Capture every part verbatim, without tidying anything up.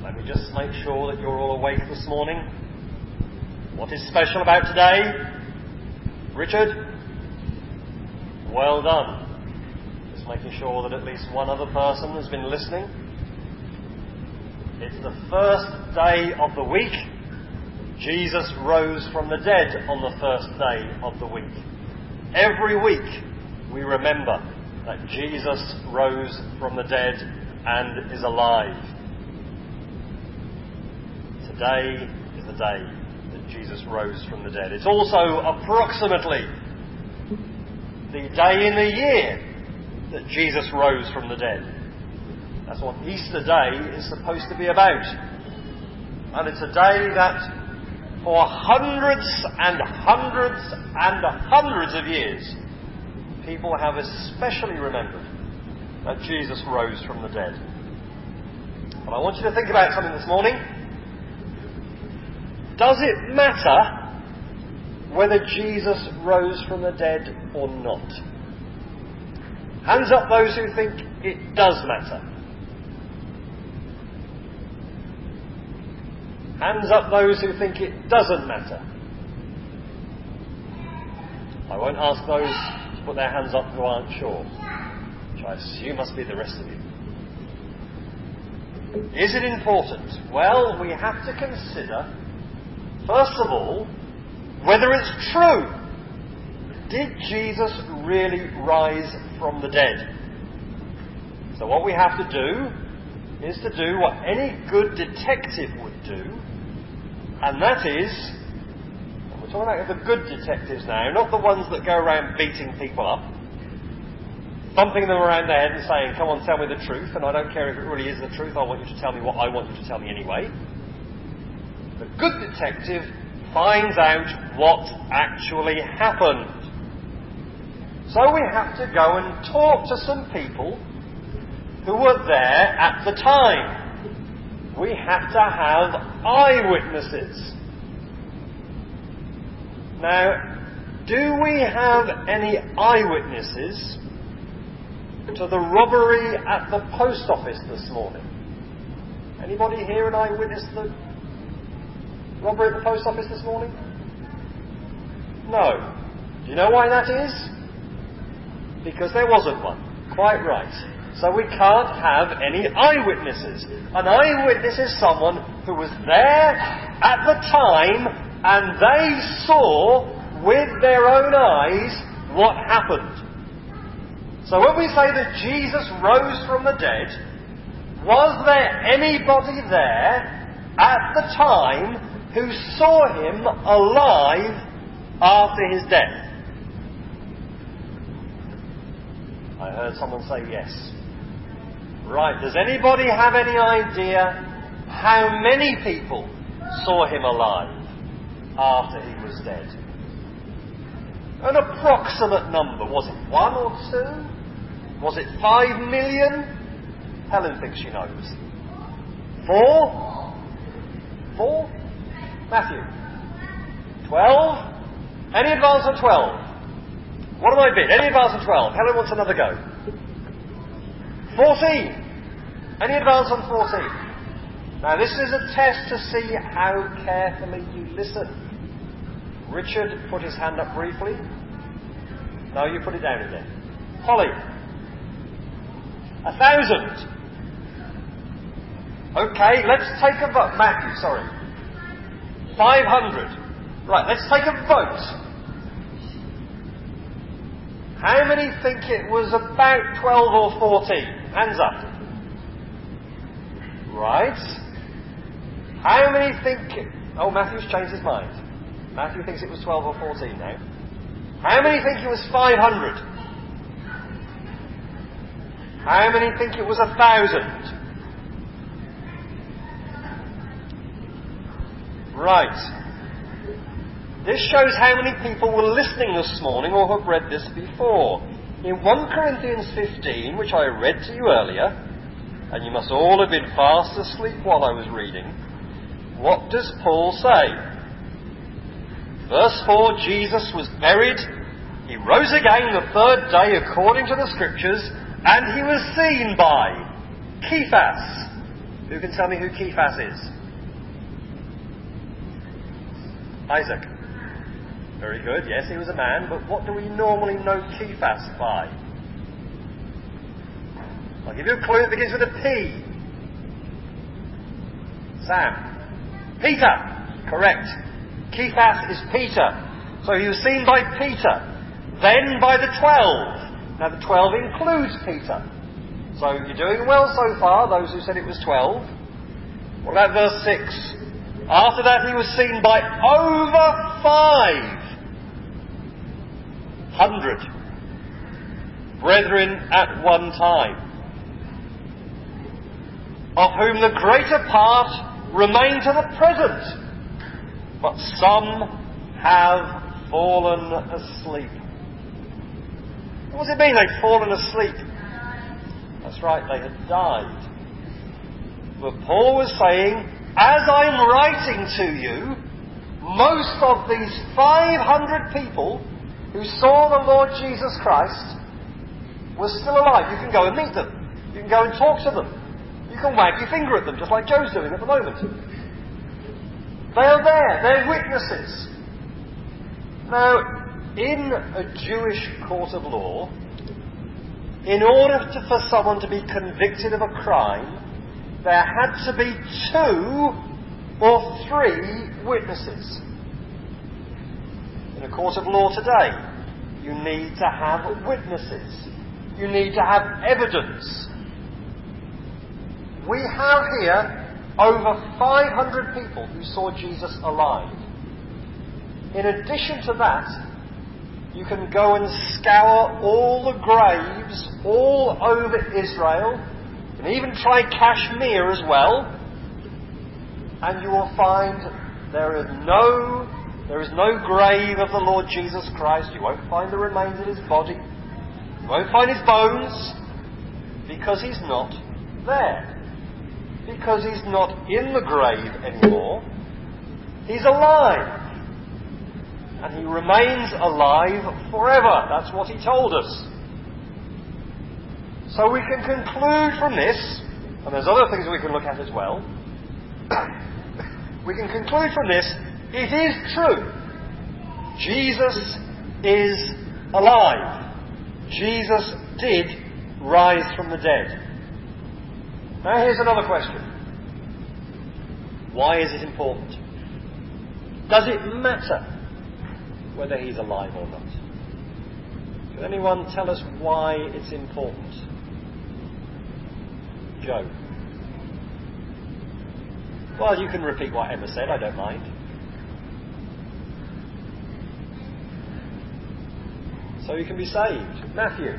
Let me just make sure that you're all awake this morning. What is special about today? Richard? Well done. Just making sure that at least one other person has been listening. It's the first day of the week. Jesus rose from the dead on the first day of the week. Every week we remember that Jesus rose from the dead and is alive. Today is the day that Jesus rose from the dead. It's also approximately the day in the year that Jesus rose from the dead. That's what Easter Day is supposed to be about. And it's a day that for hundreds and hundreds and hundreds of years people have especially remembered that Jesus rose from the dead. But I want you to think about something this morning. Does it matter whether Jesus rose from the dead or not? Hands up those who think it does matter. Hands up those who think it doesn't matter. I won't ask those to put their hands up who aren't sure, which I assume must be the rest of you. Is it important? Well, we have to consider, first of all, whether it's true. Did Jesus really rise from the dead? So what we have to do is to do what any good detective would do, and that is, and we're talking about the good detectives now, not the ones that go around beating people up, thumping them around the head and saying, come on, tell me the truth, and I don't care if it really is the truth, I want you to tell me what I want you to tell me anyway. The good detective finds out what actually happened. So we have to go and talk to some people who were there at the time. We have to have eyewitnesses. Now, do we have any eyewitnesses to the robbery at the post office this morning? Anybody here an eyewitness to the robbery at the post office this morning? No. Do you know why that is? Because there wasn't one. Quite right. So we can't have any eyewitnesses. An eyewitness is someone who was there at the time and they saw with their own eyes what happened. So when we say that Jesus rose from the dead, was there anybody there at the time who saw him alive after his death? I heard someone say yes. Right, does anybody have any idea how many people saw him alive after he was dead? An approximate number. Was it one or two? Was it five million? Helen thinks she knows. Four? Four? Matthew? Twelve? Any advance on twelve? What am I bid? Any advance on twelve? Helen wants another go. fourteen. Any advance on fourteen? Now this is a test to see how carefully you listen. Richard put his hand up briefly. No, you put it down again. Holly. A thousand. Okay, let's take a vote. Matthew, sorry. Five hundred. Right, let's take a vote. How many think it was about twelve or fourteen? Hands up. Right. How many think... Oh, Matthew's changed his mind. Matthew thinks it was twelve or fourteen now. How many think it was five hundred? How many think it was a thousand? Right. This shows how many people were listening this morning or have read this before. In First Corinthians fifteen, which I read to you earlier, and you must all have been fast asleep while I was reading, what does Paul say? Verse four, Jesus was buried, he rose again the third day according to the Scriptures, and he was seen by Cephas. Who can tell me who Cephas is? Isaac. Very good. Yes, he was a man, but what do we normally know Cephas by? I'll give you a clue that begins with a P. Sam. Peter. Correct. Cephas is Peter. So he was seen by Peter, then by the twelve. Now the twelve includes Peter. So you're doing well so far, those who said it was twelve. What about verse six? After that he was seen by over five hundred brethren at one time, of whom the greater part remain to the present, but some have fallen asleep. What does it mean they've fallen asleep? That's right, they had died. But Paul was saying, as I'm writing to you, most of these five hundred people who saw the Lord Jesus Christ were still alive. You can go and meet them. You can go and talk to them. You can wag your finger at them, just like Joe's doing at the moment. They are there. They're witnesses. Now, in a Jewish court of law, in order to, for someone to be convicted of a crime, there had to be two or three witnesses. In a court of law today, you need to have witnesses. You need to have evidence. We have here over five hundred people who saw Jesus alive. In addition to that, you can go and scour all the graves all over Israel, and even try Kashmir as well, and you will find there is no there is no grave of the Lord Jesus Christ. You won't find the remains of his body. You won't find his bones, because he's not there. Because he's not in the grave anymore. He's alive. And he remains alive forever. That's what he told us. So we can conclude from this, and there's other things we can look at as well. We can conclude from this, it is true. Jesus is alive. Jesus did rise from the dead. Now here's another question. Why is it important? Does it matter whether he's alive or not? Can anyone tell us why it's important? Joe? Well, you can repeat what Emma said, I don't mind. So you can be saved. Matthew?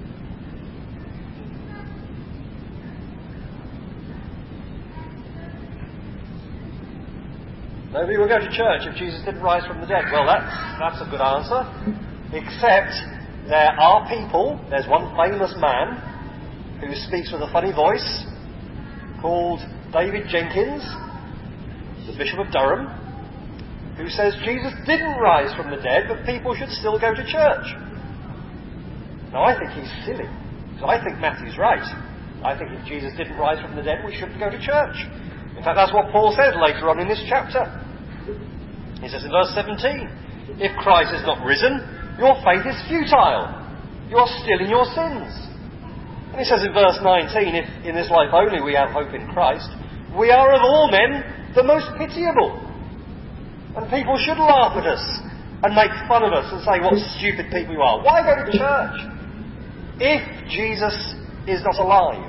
Nobody will go to church if Jesus didn't rise from the dead. Well, that's, that's a good answer. Except there are people, there's one famous man who speaks with a funny voice called David Jenkins, the Bishop of Durham, who says Jesus didn't rise from the dead, but people should still go to church. Now, I think he's silly, because I think Matthew's right. I think if Jesus didn't rise from the dead, we shouldn't go to church. In fact, that's what Paul says later on in this chapter. He says in verse seventeen, if Christ is not risen, your faith is futile. You are still in your sins. And he says in verse nineteen, if in this life only we have hope in Christ, we are of all men the most pitiable. And people should laugh at us and make fun of us and say what stupid people you are. Why go to church if Jesus is not alive?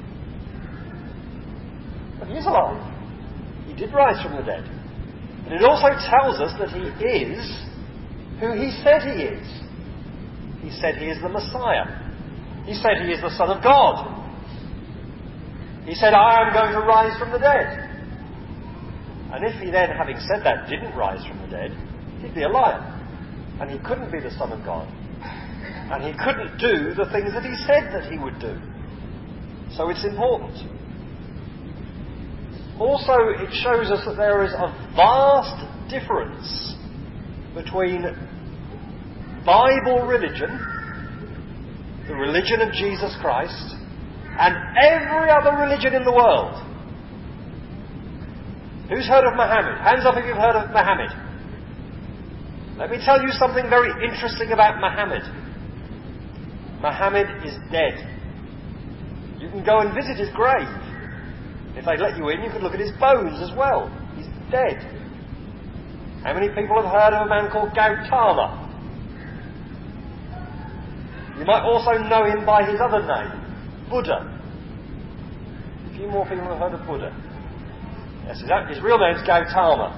But he is alive. He did rise from the dead. And it also tells us that he is who he said he is. He said he is the Messiah. He said he is the Son of God. He said, I am going to rise from the dead. And if he then, having said that, didn't rise from the dead, he'd be a liar. And he couldn't be the Son of God. And he couldn't do the things that he said that he would do. So it's important. Also, it shows us that there is a vast difference between Bible religion, the religion of Jesus Christ, and every other religion in the world. Who's heard of Muhammad? Hands up if you've heard of Muhammad. Let me tell you something very interesting about Muhammad. Muhammad is dead. You can go and visit his grave. If they let you in, you can look at his bones as well. He's dead. How many people have heard of a man called Gautama? You might also know him by his other name, Buddha. A few more people have heard of Buddha. Yes, his real name's Gautama.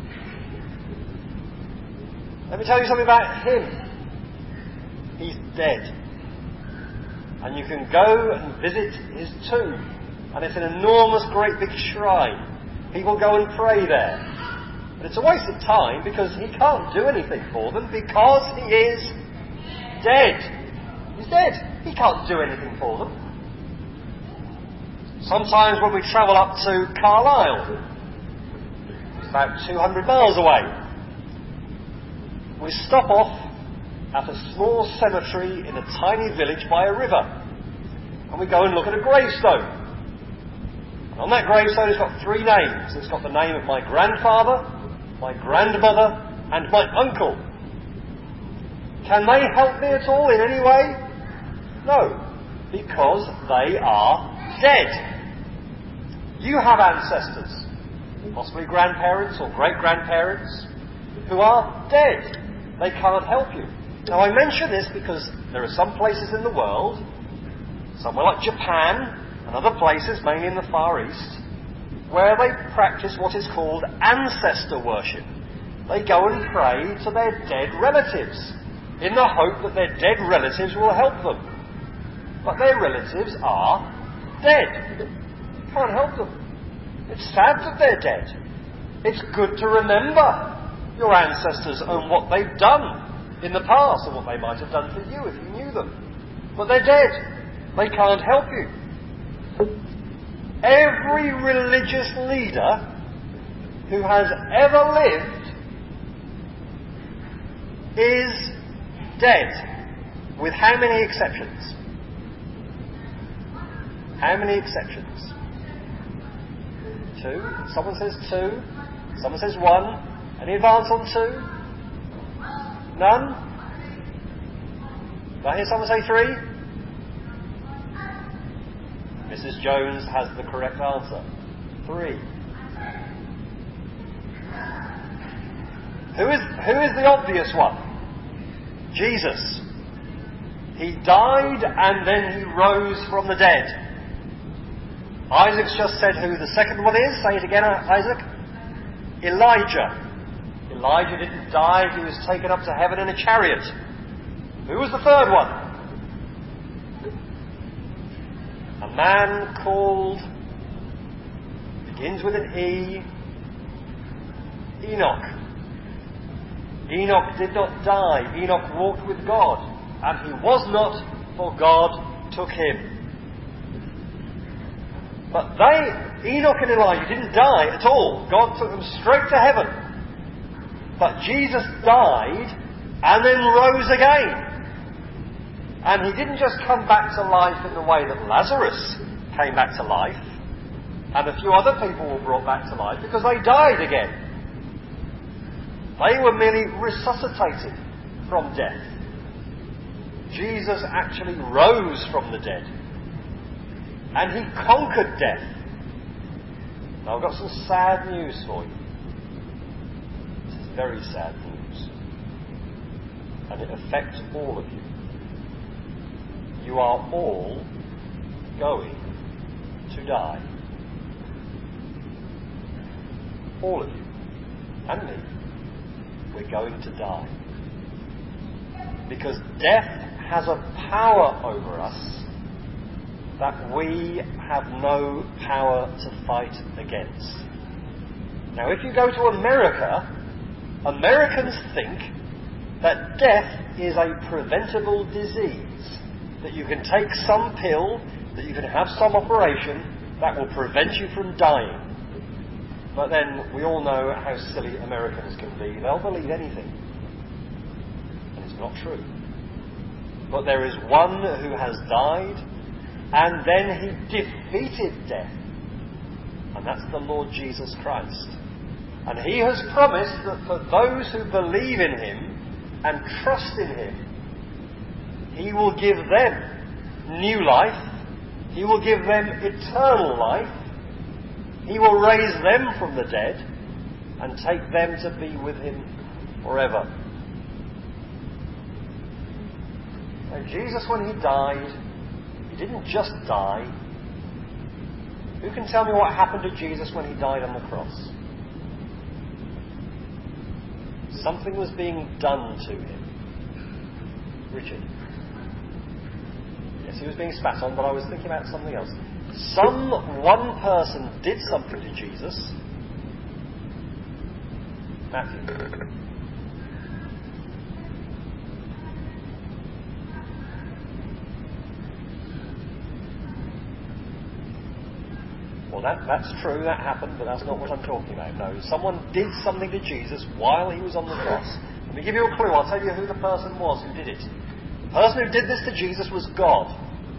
Let me tell you something about him. He's dead. And you can go and visit his tomb. And it's an enormous, great big shrine. People go and pray there. But it's a waste of time because he can't do anything for them because he is dead. He's dead. He can't do anything for them. Sometimes when we travel up to Carlisle, it's about two hundred miles away, we stop off at a small cemetery in a tiny village by a river. And we go and look at a gravestone. And on that gravestone it's got three names. It's got the name of my grandfather, my grandmother, and my uncle. Can they help me at all in any way? No, because they are dead. You have ancestors, possibly grandparents or great-grandparents, who are dead. They can't help you. Now I mention this because there are some places in the world, somewhere like Japan and other places, mainly in the Far East, where they practice what is called ancestor worship. They go and pray to their dead relatives in the hope that their dead relatives will help them. But their relatives are dead. You can't help them. It's sad that they're dead. It's good to remember your ancestors and what they've done in the past and what they might have done for you if you knew them. But they're dead. They can't help you. Every religious leader who has ever lived is dead. With how many exceptions? How many exceptions? Two. Someone says two. Someone says one. Any advance on two? None? Did I hear someone say three? Missus Jones has the correct answer. Three. Who is, who is the obvious one? Jesus. He died and then he rose from the dead. Isaac's just said who the second one is. Say it again, Isaac. Elijah. Elijah didn't die. He was taken up to heaven in a chariot. Who was the third one? A man called, begins with an E, Enoch. Enoch did not die. Enoch walked with God. And he was not, for God took him. But they, Enoch and Elijah, didn't die at all. God took them straight to heaven. But Jesus died and then rose again. And he didn't just come back to life in the way that Lazarus came back to life, and a few other people were brought back to life because they died again. They were merely resuscitated from death. Jesus actually rose from the dead. And he conquered death. Now I've got some sad news for you. This is very sad news. And it affects all of you. You are all going to die. All of you. And me. We're going to die. Because death has a power over us that we have no power to fight against. Now, if you go to America, Americans think that death is a preventable disease, that you can take some pill, that you can have some operation that will prevent you from dying. But then we all know how silly Americans can be. They'll believe anything. And it's not true. But there is one who has died, and then he defeated death. And that's the Lord Jesus Christ. And he has promised that for those who believe in him and trust in him, he will give them new life. He will give them eternal life. He will raise them from the dead and take them to be with him forever. And Jesus, when he died, he didn't just die. Who can tell me what happened to Jesus when he died on the cross? Something was being done to him. Richard? Yes, he was being spat on, but I was thinking about something else. Some one person did something to Jesus. Matthew. Well, that, that's true, that happened, but that's not what I'm talking about. No, someone did something to Jesus while he was on the cross. Let me give you a clue. I'll tell you who the person was who did it. The person who did this to Jesus was God.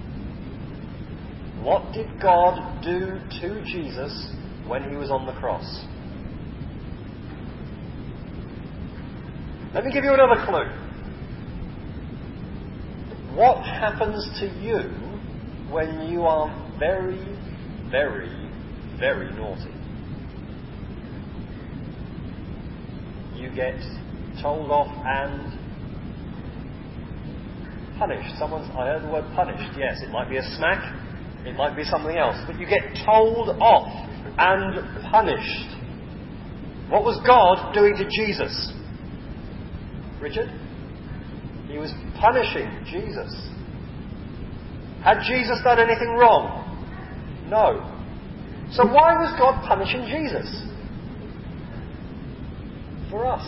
What did God do to Jesus when he was on the cross? Let me give you another clue. What happens to you when you are very, very, very naughty? You get told off and punished. Someone's, I heard the word punished. Yes, it might be a smack. It might be something else. But you get told off and punished. What was God doing to Jesus? Richard? He was punishing Jesus. Had Jesus done anything wrong? No. So why was God punishing Jesus? For us.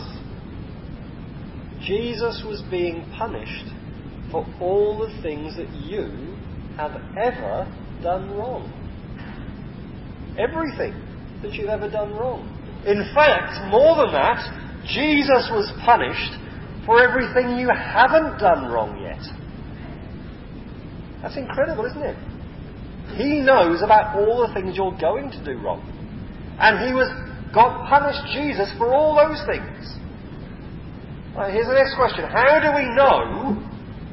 Jesus was being punished for all the things that you have ever done wrong. Everything that you've ever done wrong. In fact, more than that, Jesus was punished for everything you haven't done wrong yet. That's incredible, isn't it? He knows about all the things you're going to do wrong. And he was, God punished Jesus for all those things. Right, here's the next question. How do we know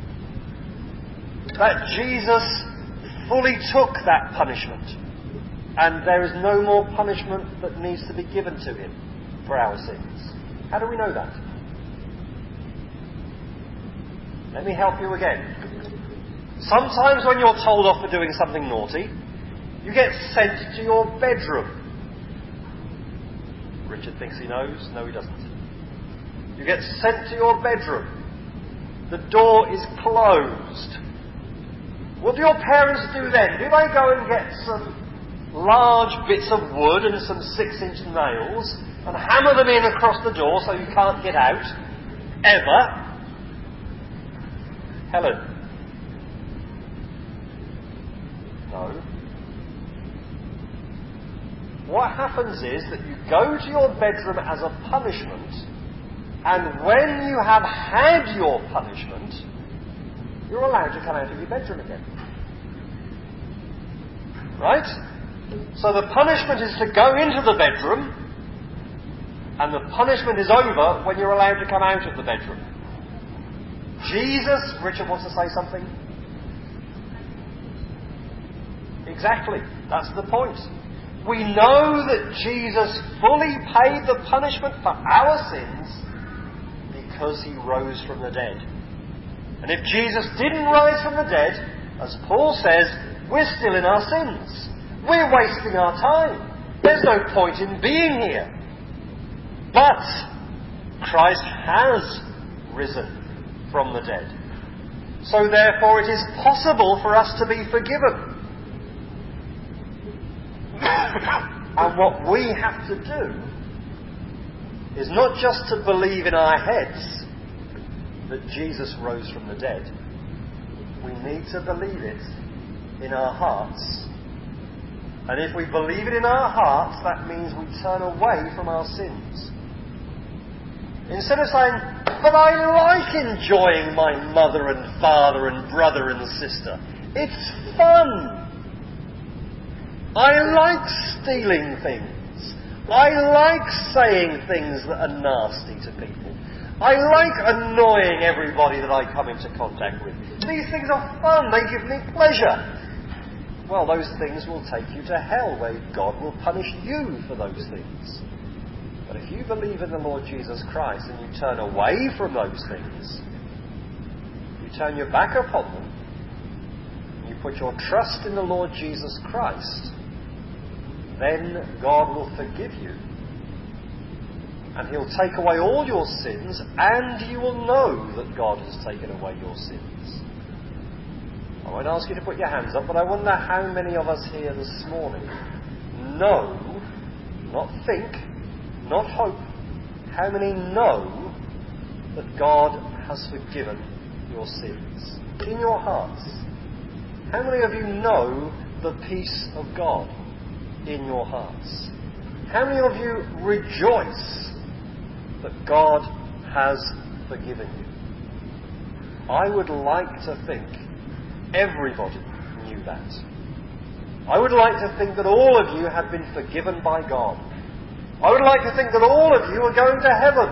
that Jesus fully took that punishment and there is no more punishment that needs to be given to him for our sins? How do we know that? Let me help you again. Sometimes when you're told off for doing something naughty, you get sent to your bedroom. Richard thinks he knows. No, he doesn't. You get sent to your bedroom. The door is closed. What do your parents do then? Do they go and get some large bits of wood and some six-inch nails and hammer them in across the door so you can't get out? Ever? Helen? No. What happens is that you go to your bedroom as a punishment, and when you have had your punishment, you're allowed to come out of your bedroom again. Right? So the punishment is to go into the bedroom, and the punishment is over when you're allowed to come out of the bedroom. Jesus, Richard wants to say something? Exactly. That's the point. We know that Jesus fully paid the punishment for our sins because he rose from the dead. And if Jesus didn't rise from the dead, as Paul says, we're still in our sins. We're wasting our time. There's no point in being here. But Christ has risen from the dead. So therefore it is possible for us to be forgiven. And what we have to do is not just to believe in our heads that Jesus rose from the dead. We need to believe it in our hearts. And if we believe it in our hearts, that means we turn away from our sins. Instead of saying, but I like enjoying my mother and father and brother and sister. It's fun. I like stealing things. I like saying things that are nasty to people. I like annoying everybody that I come into contact with. These things are fun. They give me pleasure. Well, those things will take you to hell, where God will punish you for those things. But if you believe in the Lord Jesus Christ and you turn away from those things, you turn your back upon them, and you put your trust in the Lord Jesus Christ, then God will forgive you. And He'll take away all your sins, and you will know that God has taken away your sins. I won't ask you to put your hands up, but I wonder how many of us here this morning know, not think, not hope, how many know that God has forgiven your sins in your hearts? How many of you know the peace of God in your hearts? How many of you rejoice that God has forgiven you? I would like to think everybody knew that. I would like to think that all of you had been forgiven by God. I would like to think that all of you are going to heaven.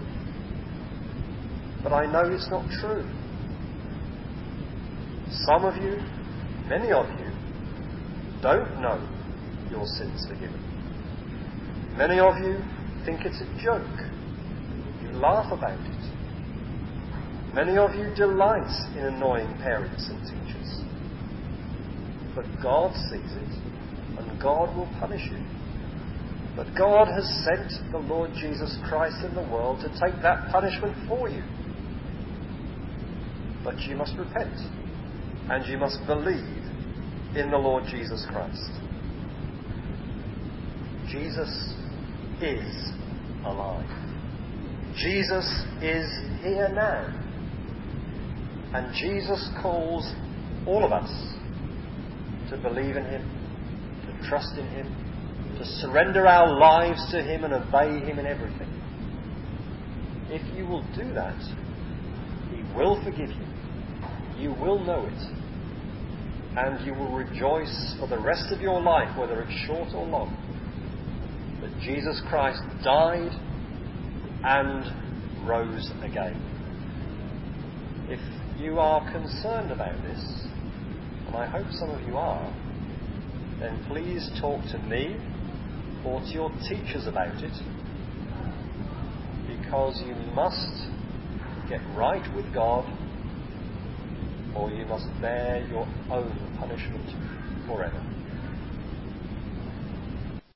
But I know it's not true. Some of you, many of you, don't know your sins forgiven. Many of you think it's a joke. You laugh about it. Many of you delight in annoying parents and teachers. But God sees it, and God will punish you. But God has sent the Lord Jesus Christ in the world to take that punishment for you. But you must repent, and you must believe in the Lord Jesus Christ. Jesus is alive. Jesus is here now. And Jesus calls all of us to believe in Him, to trust in Him, to surrender our lives to Him and obey Him in everything. If you will do that, He will forgive you. You will know it. And you will rejoice for the rest of your life, whether it's short or long, that Jesus Christ died and rose again. If you are concerned about this, and I hope some of you are, then please talk to me or to your teachers about it, because you must get right with God, or you must bear your own punishment forever.